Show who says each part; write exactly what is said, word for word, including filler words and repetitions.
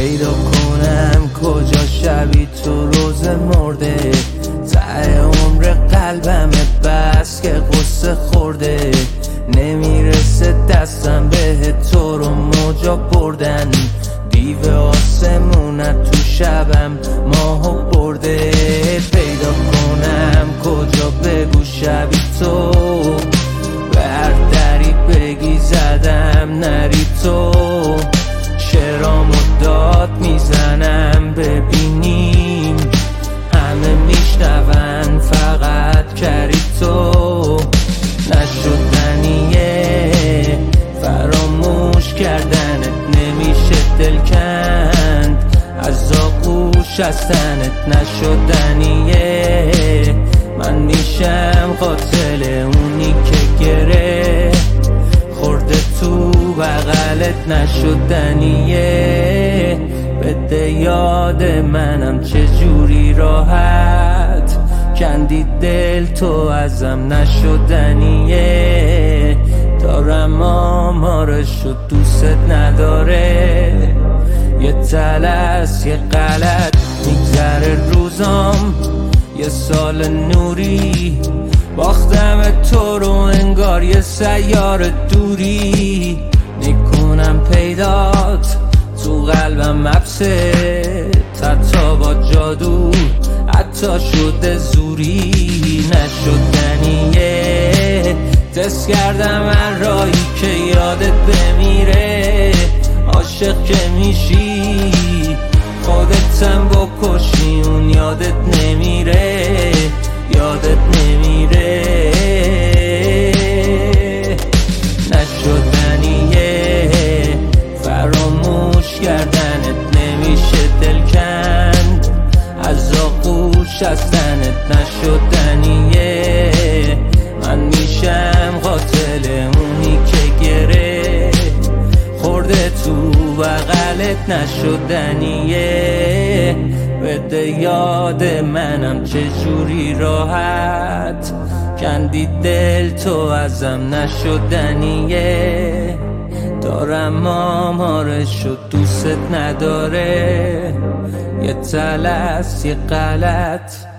Speaker 1: پیدا کنم کجا شبی تو روز مرده، ته عمر قلبم بس که قصه خورده، نمیرسه دستم به تو رو موجا بردن، دیو آسمونت تو شبم ماهو برده. پیدا کنم کجا بگو شبی تو بر دری بگی زدم نری تو، شعرامو داد میزنم ببینیم همه میشنون فقط کری تو، نشدنیه فراموش کردنت نمیشه دل کند، از آغوش از تنت نشدنیه، من میشم قاتل اونی که گره خورده تو بغلت نشدنیه، بده یاد منم چجوری راحت کندی دل تو ازم نشدنیه، دارم آمارش و دوست نداره، یه تلس یه غلط میگذره روزام، یه سال نوری باختم تو رو انگار یه سیار دوری، میکنم پیدات تو قلبم مبسه، حتی با جادو حتی شده زوری، نشدنیه دست کردم من رایی که یادت بمیره، عاشق که میشی خودتم بکشی اون یادت نمیره، یادت نمیره، نشدنیه فراموش کردنت نمیشه دل کند، از آغوش از تنت نشدنیه، من میشم قاتل اونی که گره خورده تو بغلت نشدنیه، بده یاد منم چجوری راحت کندی دل تو ازم نشدنیه، دارم آمارش و دوست نداره، یه تلس یه غلط